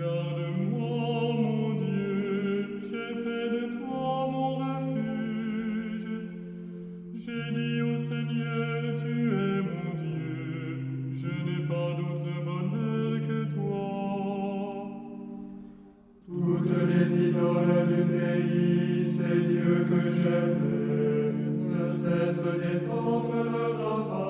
Regarde-moi, mon Dieu, j'ai fait de toi mon refuge. J'ai dit au Seigneur, tu es mon Dieu, je n'ai pas d'autre bonheur que toi. Toutes les idoles du pays, ces dieux que j'aimais, ne cessent d'étendre leur ravage.